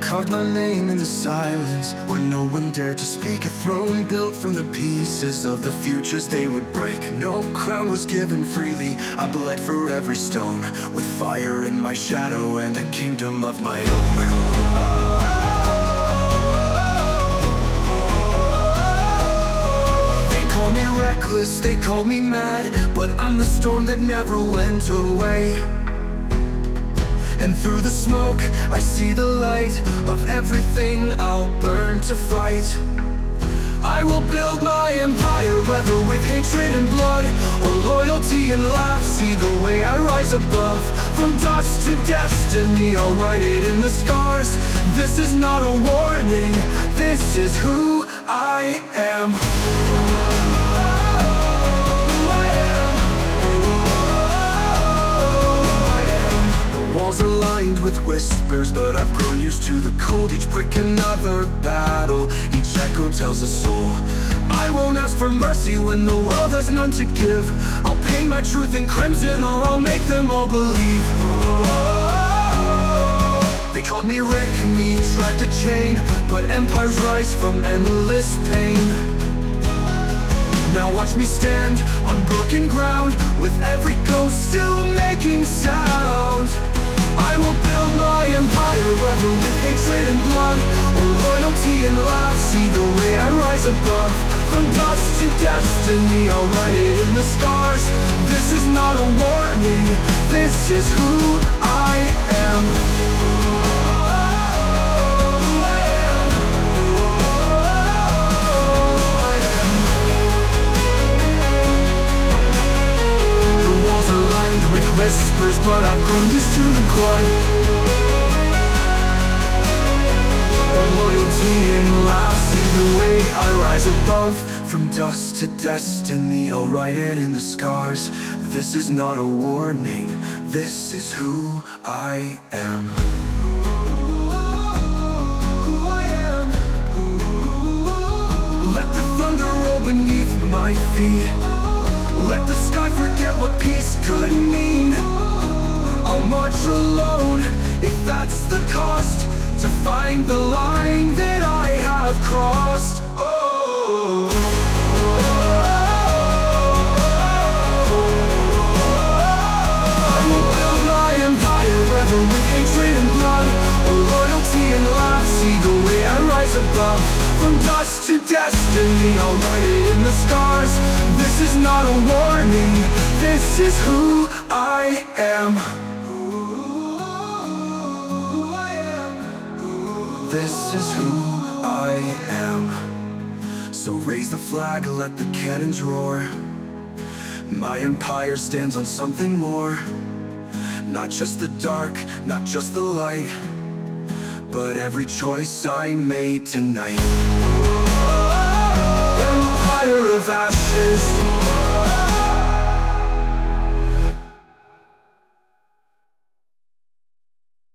carved my name in the silence, where no one dared to speak. A throne built from the pieces of the futures they would break. No crown was given freely, I bled for every stone, with fire in my shadow and a kingdom of my own. They call me reckless, they call me mad, but I'm the storm that never went away. And through the smoke, I see the light of everything I'll burn to fight. I will build my empire, whether with hatred and blood, or loyalty and laughs. See the way I rise above, from dust to destiny, I'll write it in the scars. This is not a warning, this is who I am. Walls are lined with whispers, but I've grown used to the cold. Each brick another battle, each echo tells a soul. I won't ask for mercy when the world has none to give. I'll paint my truth in crimson, or I'll make them all believe. They called me Rick, me tried to chain, but empires rise from endless pain. Now watch me stand on broken ground, with every ghost still making sound. I will build my empire, whether with hatred and blood, or loyalty and love. See the way I rise above, from dust to destiny, I'll write it in the scars. This is not a warning, this is who I am. With whispers, but I've grown used to the quiet. Loyalty and laughs, see the way I rise above, from dust to destiny, I'll write it in the scars. This is not a warning, this is who I am. Who I am. Let the thunder roll beneath my feet. Let the sky forget what peace could mean. I'll march alone, if that's the cost, to find the line that I have crossed. Oh. I will build my empire, whether with hatred and blood, or loyalty and love. See the way I rise above, from dust to destiny, I'll write it in the scars. This is not a warning, this is who I am. This is who I am. So raise the flag, let the cannons roar. My empire stands on something more. Not just the dark, not just the light, but every choice I made tonight. Empire of ashes.